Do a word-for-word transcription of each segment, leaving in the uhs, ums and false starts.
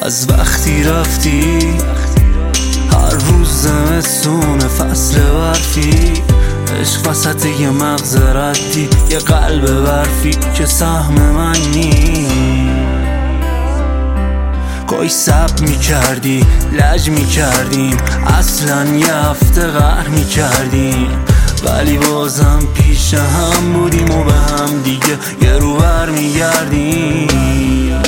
از وقتی رفتی. هر روز زمستون فصل برفی، عشق وسط یه مغز ردی، یه قلب برفی که سهم من نی. گاهی سب میکردی، لج میکردیم، اصلا یه هفته قهر میکردیم، ولی بازم پیش هم بودیم و به هم دیگه یه رو بر میگردیم.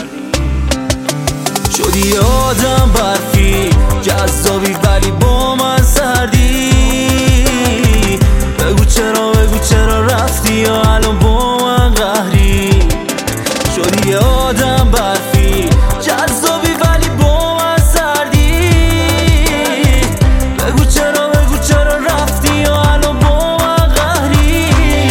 شدی آدم برفی جذابی ولی با من سردی. بگو چرا بگو چرا رفتی یا الان با من قهری. شدی آدم برفی جذابی ولی با من سردی. بگو چرا بگو چرا رفتی یا الان با من قهری.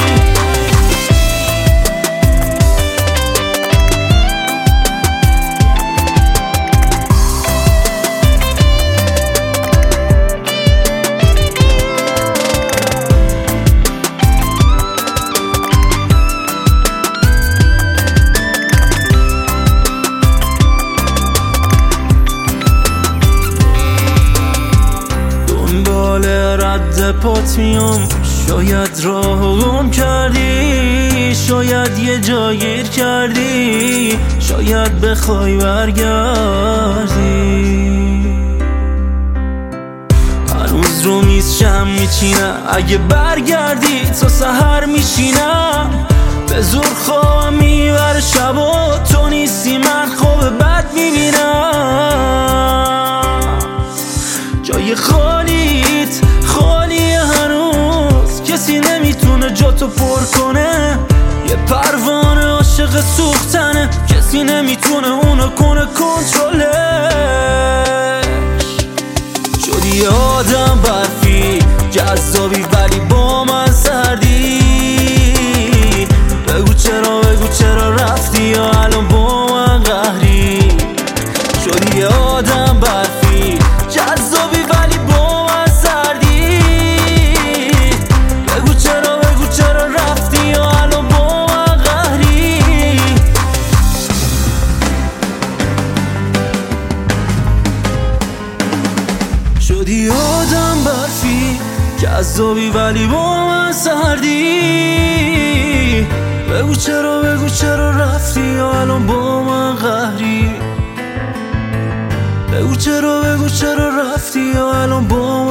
رد پات میام، شاید راه گم کردی، شاید یه جا گیر کردی، شاید بخوای برگردی. هنوز رو میز شم میچینم، اگه برگردی تا سحر میشینم. به زور خوابم میبره شبا، تو نیستی من خواب بد میبینم. جای خالیت خالی هنوز، کسی نمیتونه جاتو پر کنه. یه پروانه عاشق سوختنه، کسی نمیتونه اونو کنه کنترلش. شدی آدم برفی جذابی ولی با من سردی. بگو چرا بگو چرا رفتی یا الان با من قهری. شدی آدم برفی جذابی ولی با من سردی. بگو چرا بگو چرا رفتی یا الان با من قهری. شدی آدم برفی جذابی ولی با من سردی. بگو چرا بگو چرا رفتی یا الان با من قهری. بگو چرا بگو چرا رفتی یا الان با من